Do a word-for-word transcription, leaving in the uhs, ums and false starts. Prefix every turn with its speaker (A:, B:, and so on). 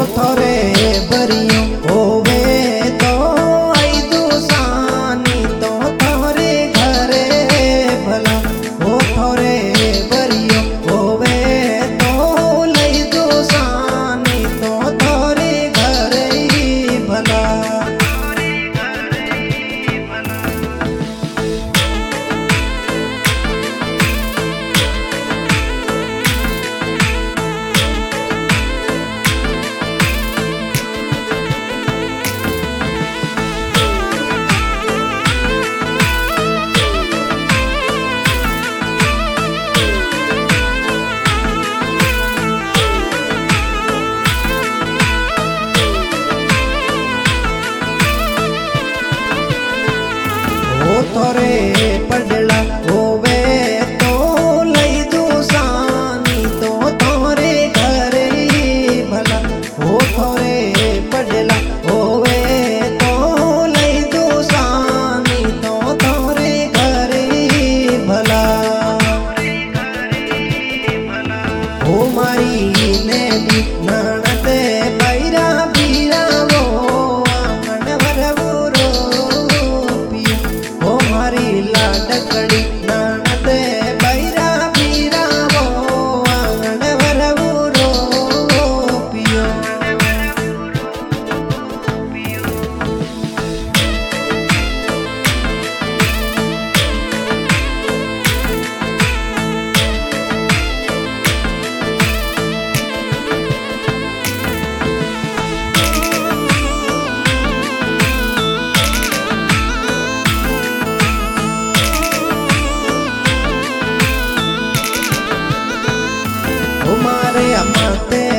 A: थोरे बरियो होवे तो आई दुसानी तो थोरे घरे भला ओ थोरे बरियो होवे तो लई दुसानी तो थोरे घरे भला। ओ थोरे पडला होवे तो लई दुसानी तो थोरे घरे भला ओ थोरे पडला होवे तो लई दुसानी तो थोरे घरे भला। ओ मारी ने दी नणते बैरा बीरा वो आंगण भरवो रोपियो ओ मारी लाडकड़ी नणते बैरा बीरा वो आंगण भरवो रोपियो। मारे अमाते